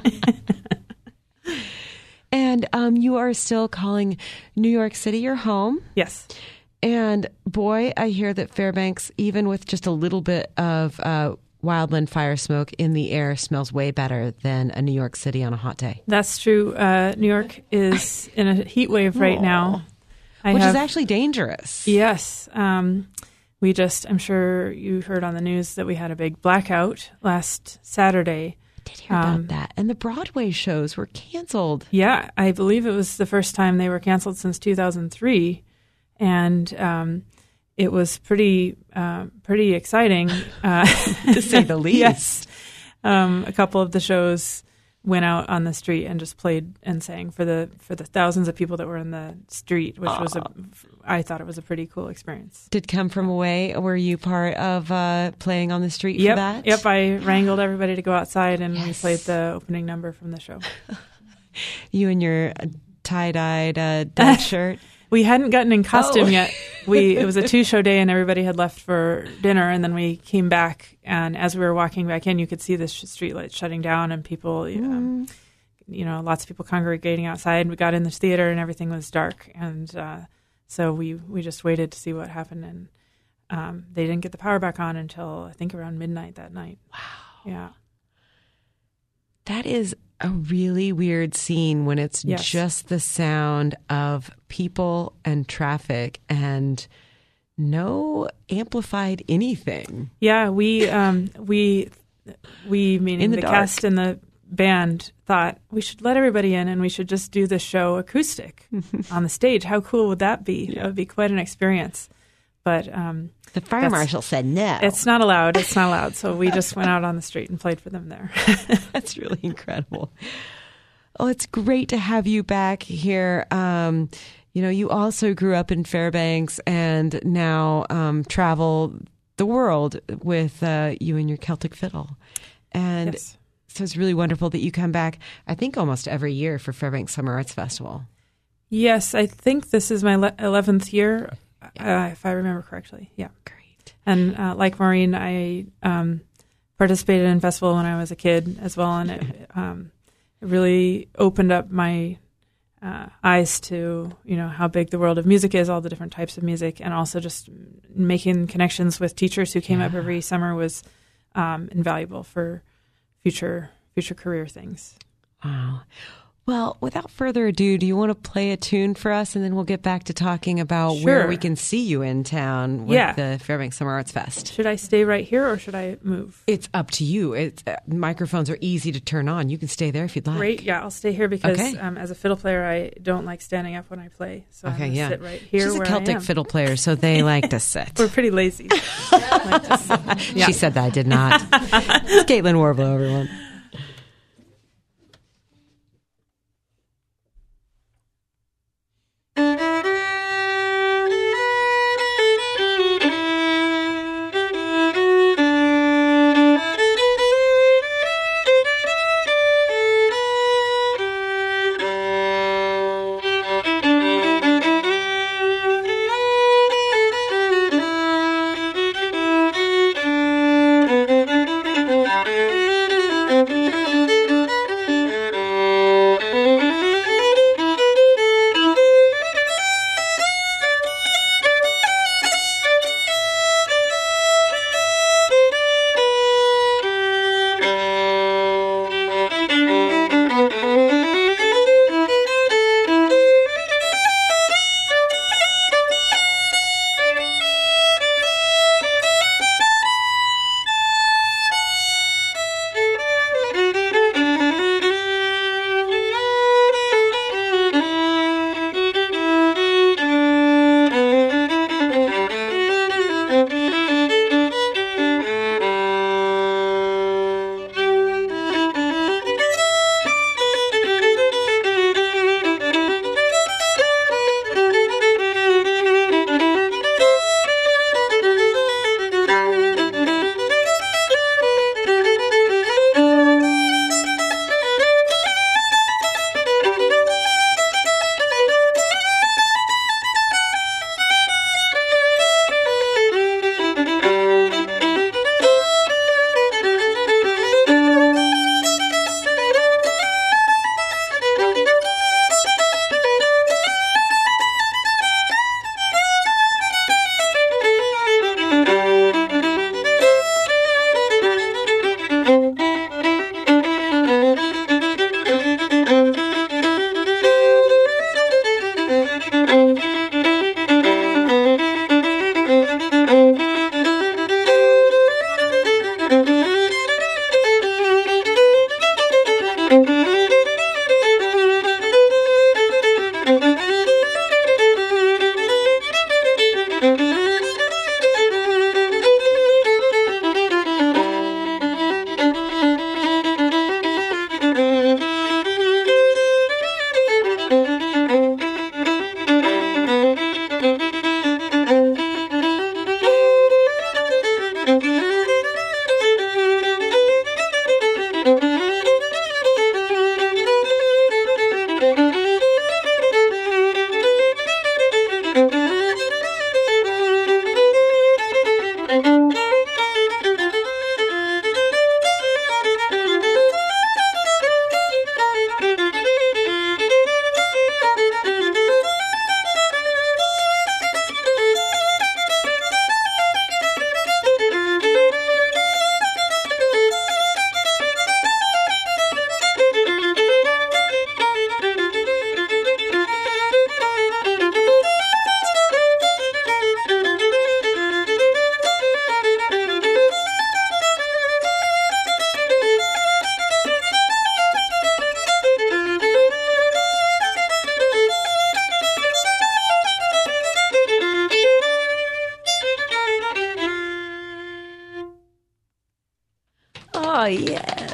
And you are still calling New York City your home. Yes. And boy, I hear that Fairbanks, even with just a little bit of wildland fire smoke in the air, smells way better than a New York City on a hot day. That's true. New York is in a heat wave right now. Which is actually dangerous. Yes. I'm sure you heard on the news that we had a big blackout last Saturday. I did hear about that. And the Broadway shows were canceled. Yeah, I believe it was the first time they were canceled since 2003. And it was pretty exciting, to say the least. Yes, a couple of the shows went out on the street and just played and sang for the thousands of people that were in the street, which was I thought it was a pretty cool experience. Did Come From Away, were you part of playing on the street for that? Yep, I wrangled everybody to go outside and we played the opening number from the show. You and your tie-dyed duck shirt. We hadn't gotten in costume yet. It was a 2-show day, and everybody had left for dinner. And then we came back, and as we were walking back in, you could see the street lights shutting down, and people, lots of people congregating outside. We got in the theater, and everything was dark, and so we just waited to see what happened. And they didn't get the power back on until I think around midnight that night. Wow! Yeah, that is a really weird scene when it's Yes. just the sound of people and traffic and no amplified anything. Yeah, we meaning In the the dark. cast and the band thought we should let everybody in and we should just do the show acoustic on the stage. How cool would that be? That would be quite an experience. But The fire That's- marshal said no. it's not allowed. It's not allowed. So we just went out on the street and played for them there. That's really incredible. Oh, it's great to have you back here. You also grew up in Fairbanks and now travel the world with you and your Celtic fiddle. And Yes. so it's really wonderful that you come back, I think, almost every year for Fairbanks Summer Arts Festival. Yes, I think this is my 11th year, if I remember correctly. Yeah. Great. And like Maureen, I participated in festival when I was a kid as well, and it really opened up my eyes to how big the world of music is, all the different types of music, and also just making connections with teachers who came up every summer was invaluable for future career things. Wow. Well, without further ado, do you want to play a tune for us, and then we'll get back to talking about where Sure. we can see you in town with Yeah. the Fairbanks Summer Arts Fest? Should I stay right here or should I move? It's up to you. It's microphones are easy to turn on. You can stay there if you'd like. Great, yeah, I'll stay here because Okay. as a fiddle player, I don't like standing up when I play, so I'm Okay, going to yeah. sit right here. She's a where Celtic I am. fiddle player, so they like to sit. We're pretty lazy. Like to sit. Yeah. She said that, I did not. It's Caitlin Warblow, everyone. Thank you. Oh, yeah.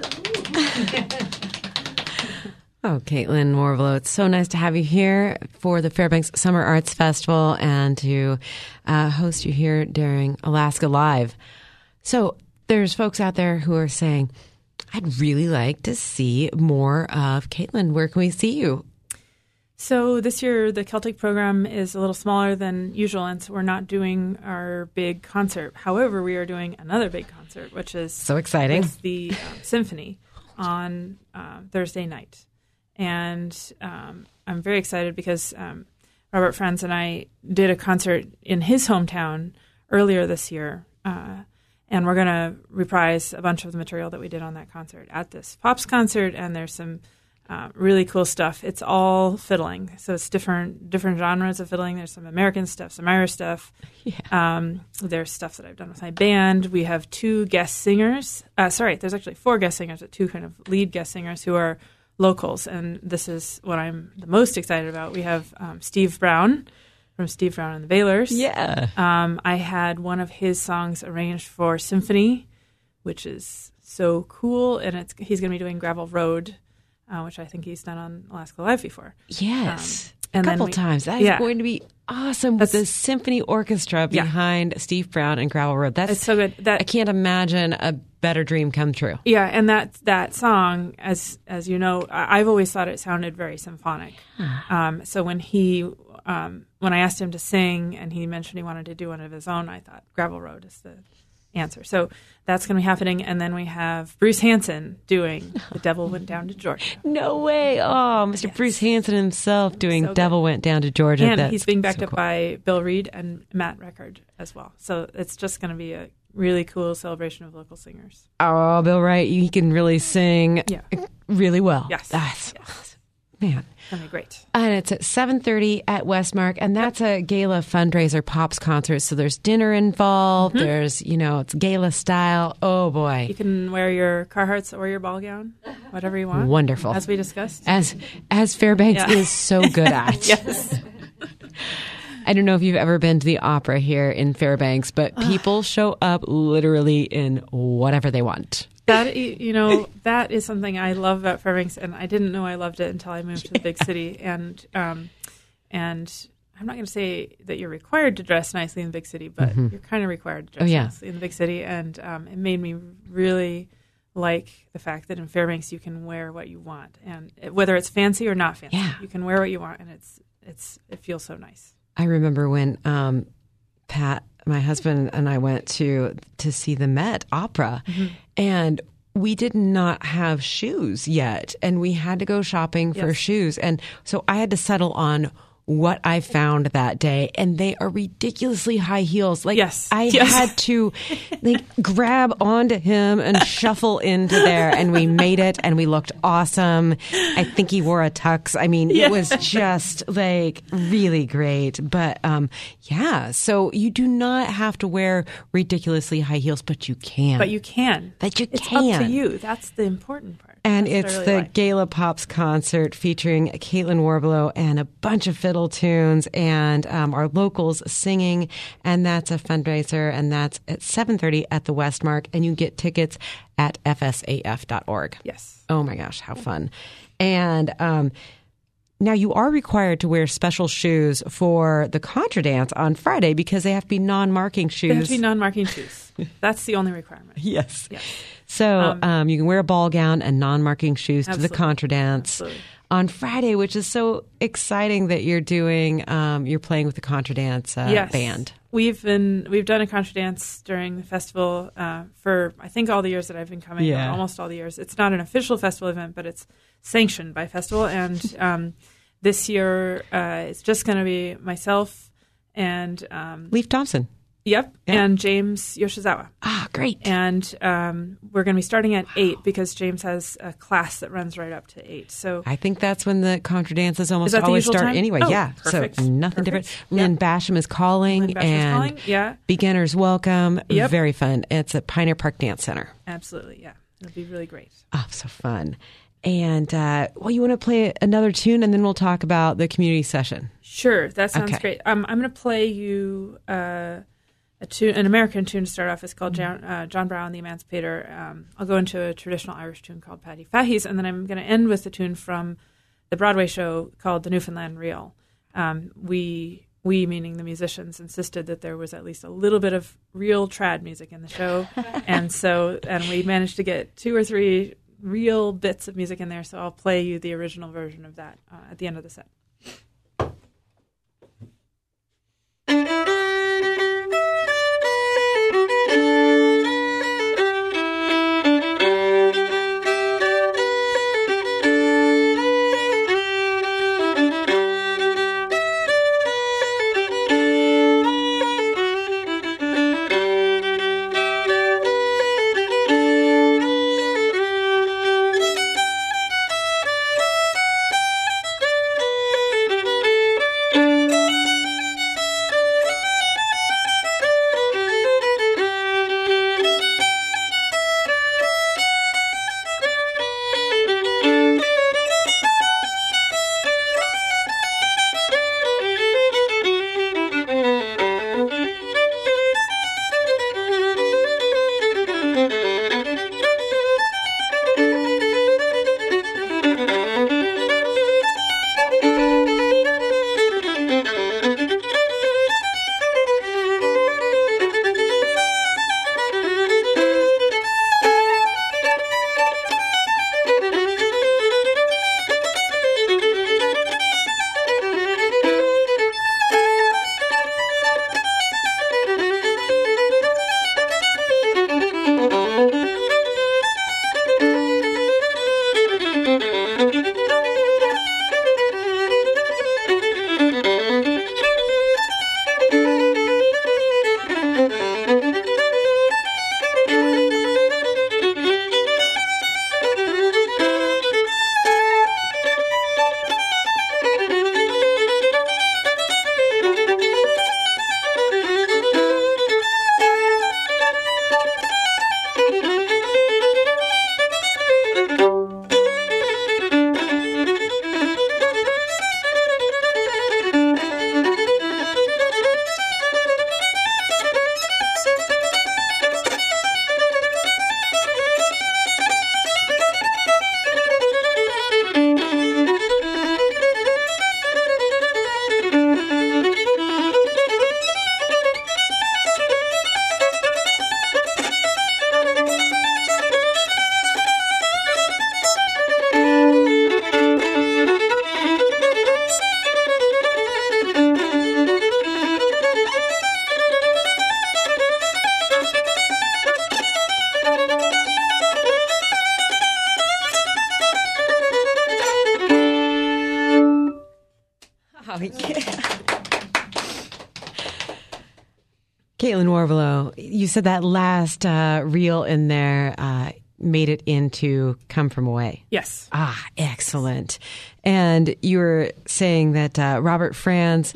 Oh, Caitlin Warblow, it's so nice to have you here for the Fairbanks Summer Arts Festival and to host you here during Alaska Live. So there's folks out there who are saying, I'd really like to see more of Caitlin. Where can we see you? So this year, the Celtic program is a little smaller than usual, and so we're not doing our big concert. However, we are doing another big concert, which is so exciting. With the symphony on Thursday night. And I'm very excited because Robert Franz and I did a concert in his hometown earlier this year, and we're going to reprise a bunch of the material that we did on that concert at this Pops concert, and there's some really cool stuff. It's all fiddling, so it's different genres of fiddling. There's some American stuff, some Irish stuff. Yeah. There's stuff that I've done with my band. We have 2 guest singers. There's actually 4 guest singers, but 2 kind of lead guest singers who are locals, and this is what I'm the most excited about. We have Steve Brown from Steve Brown and the Baylors. Yeah. I had one of his songs arranged for symphony, which is so cool, and he's going to be doing Gravel Road, which I think he's done on Alaska Live before. Yes. And a couple times. That is going to be awesome with the symphony orchestra behind Steve Brown and Gravel Road. That's so good. I can't imagine a better dream come true. Yeah, and that song, as you know, I've always thought it sounded very symphonic. So when I asked him to sing and he mentioned he wanted to do one of his own, I thought Gravel Road is the answer. So that's going to be happening. And then we have Bruce Hansen doing The Devil Went Down to Georgia. No way. Oh, Mr. Yes. Bruce Hansen himself doing so Devil Went Down to Georgia. And he's being backed up by Bill Reed and Matt Record as well. So it's just going to be a really cool celebration of local singers. Oh, Bill Wright, he can really sing really well. Yes. That's yes. Man. It's going to be great. And it's at 7:30 at Westmark, and that's a gala fundraiser Pops concert. So there's dinner involved. There's, it's gala style. Oh, boy. You can wear your Carhartts or your ball gown, whatever you want. Wonderful. As we discussed. As Fairbanks is so good at. Yes. I don't know if you've ever been to the opera here in Fairbanks, but people show up literally in whatever they want. That that is something I love about Fairbanks, and I didn't know I loved it until I moved to the big city. And I'm not going to say that you're required to dress nicely in the big city, but you're kind of required to dress nicely in the big city. And it made me really like the fact that in Fairbanks you can wear what you want, and whether it's fancy or not fancy, you can wear what you want, and it feels so nice. I remember when Pat, my husband, and I went to see the Met Opera, and we did not have shoes yet, and we had to go shopping for shoes. And so I had to settle on what I found that day, and they are ridiculously high heels. Like I had to grab onto him and shuffle into there, and we made it, and we looked awesome. I think he wore a tux. I mean, it was just really great. But so you do not have to wear ridiculously high heels, but you can. It's up to you. That's the important part. And it's the Gala Pops concert featuring Caitlin Warblow and a bunch of fiddle tunes and our locals singing. And that's a fundraiser, and that's at 7:30 at the Westmark. And you get tickets at fsaf.org. Yes. Oh, my gosh, how fun. And now you are required to wear special shoes for the contra dance on Friday because they have to be non-marking shoes. They have to be non-marking shoes. That's the only requirement. Yes. So you can wear a ball gown and non-marking shoes to the contra dance on Friday, which is so exciting that you're doing. You're playing with the contra dance band. We've done a contra dance during the festival for I think all the years that I've been coming, or almost all the years. It's not an official festival event, but it's sanctioned by festival. And this year it's just going to be myself and Leif Thompson. Yep, and James Yoshizawa. Ah, great. And we're going to be starting at 8 because James has a class that runs right up to 8. So I think that's when the contra dances almost always start time? Anyway. Oh, perfect. So nothing different. Lynn Basham is calling. Beginners welcome. Yep. Very fun. It's at Pioneer Park Dance Center. Absolutely, yeah. It'll be really great. Oh, so fun. And, you want to play another tune, and then we'll talk about the community session. Sure, that sounds great. I'm going to play you an American tune to start off. It's called John Brown, the Emancipator. I'll go into a traditional Irish tune called Paddy Fahey's, and then I'm going to end with a tune from the Broadway show called The Newfoundland Reel. We, meaning the musicians, insisted that there was at least a little bit of real trad music in the show. and we managed to get 2 or 3 real bits of music in there. So I'll play you the original version of that at the end of the set. Caitlin Warblow, you said that last reel in there made it into Come From Away. Yes. Ah, excellent. And you were saying that Robert Franz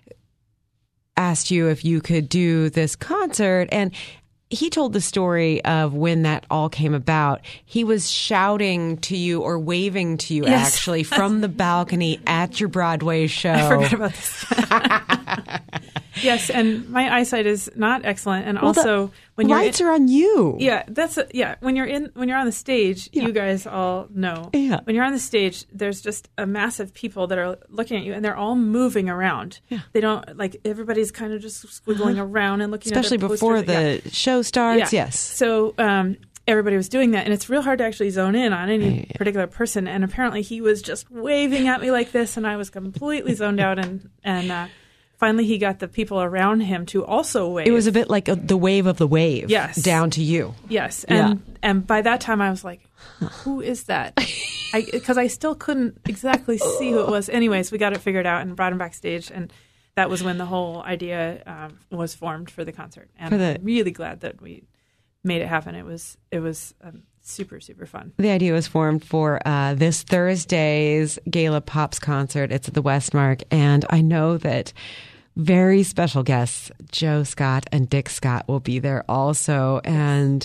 asked you if you could do this concert, and he told the story of when that all came about. He was shouting to you or waving to you, yes, actually, from the balcony at your Broadway show. I forgot about this. Yes, and my eyesight is not excellent, and also when you're lights are on you. Yeah, when you're on the stage, you guys all know. Yeah. When you're on the stage, there's just a mass of people that are looking at you, and they're all moving around. Yeah. They don't everybody's kind of just squiggling around and looking, especially at the before the show starts. Yeah. Yes. So everybody was doing that, and it's real hard to actually zone in on any particular person. And apparently, he was just waving at me like this, and I was completely zoned out. And finally, he got the people around him to also wave. It was a bit like the wave of the wave. Yes. Down to you. Yes. And by that time, I was like, who is that? Because I still couldn't exactly see who it was. Anyways, we got it figured out and brought him backstage, and that was when the whole idea was formed for the concert. And I'm really glad that we made it happen. It was super, super fun. The idea was formed for this Thursday's Gala Pops concert. It's at the Westmark, and I know that very special guests, Joe Scott and Dick Scott, will be there also. And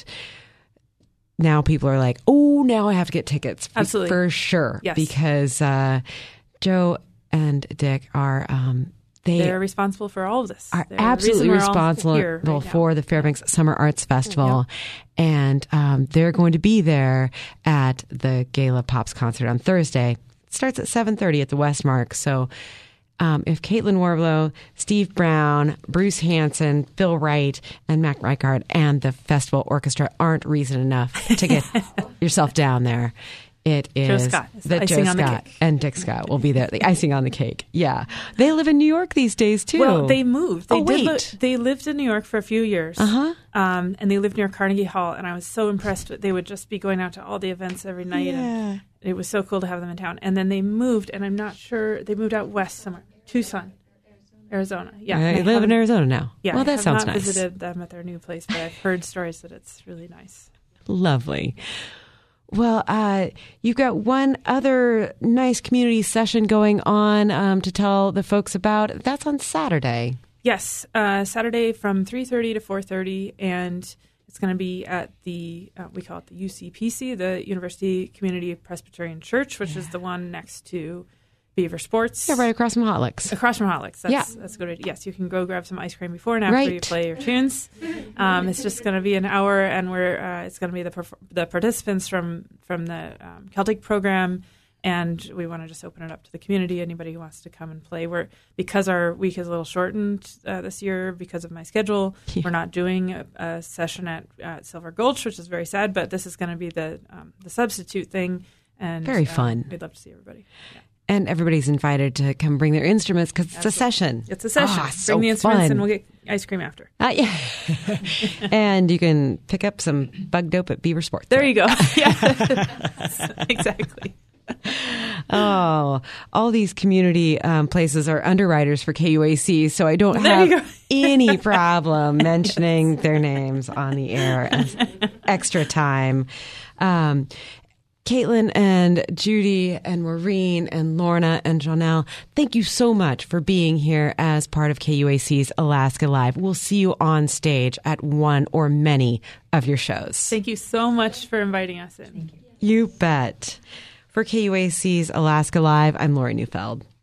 now people are like, oh, now I have to get tickets. Absolutely. For sure. Yes. Because Joe and Dick are they're responsible for all of this. Are They're the absolutely reason we're all responsible here right now. for the Fairbanks Summer Arts Festival. And they're going to be there at the Gala Pops concert on Thursday. It starts at 7:30 at the Westmark. So if Caitlin Warblow, Steve Brown, Bruce Hansen, Phil Wright, and Mac Reichard and the festival orchestra aren't reason enough to get yourself down there, it is Joe Scott is the that icing Joe on the Scott cake. and Dick Scott will be there. The icing on the cake. Yeah. They live in New York these days, too. Well, they moved. They Oh, wait. They lived in New York for a few years. And they lived near Carnegie Hall, and I was so impressed. They would just be going out to all the events every night. And it was so cool to have them in town. And then they moved, and I'm not sure, they moved out west somewhere. Tucson, Arizona. Yeah. They live in Arizona now. Yeah. Well, that sounds I have not nice. visited them at their new place, but I've heard stories that it's really nice. Lovely. Well, you've got one other nice community session going on to tell the folks about. That's on Saturday. Yes, Saturday from 3:30 to 4:30, and it's going to be at the, we call it the UCPC, the University Community Presbyterian Church, which is the one next to Beaver Sports. Yeah, right across from Hot Licks. Across from Hot Licks. That's a good idea. Yes, you can go grab some ice cream before and after you play your tunes. It's just going to be an hour, and it's going to be the participants from the Celtic program, and we want to just open it up to the community. Anybody who wants to come and play. Because our week is a little shortened this year because of my schedule, we're not doing a session at Silver Gulch, which is very sad. But this is going to be the substitute thing, and Very fun. We'd love to see everybody. Yeah. And everybody's invited to come bring their instruments because it's a session. It's a session. Bring so the instruments fun. and we'll get ice cream after. Yeah. And you can pick up some bug dope at Beaver Sports. There you go. Yeah. Exactly. Oh, all these community places are underwriters for KUAC, so I don't have any problem mentioning their names on the air as extra time. Caitlin and Judy and Maureen and Lorna and Janelle, thank you so much for being here as part of KUAC's Alaska Live. We'll see you on stage at one or many of your shows. Thank you so much for inviting us in. You bet. For KUAC's Alaska Live, I'm Lori Neufeld.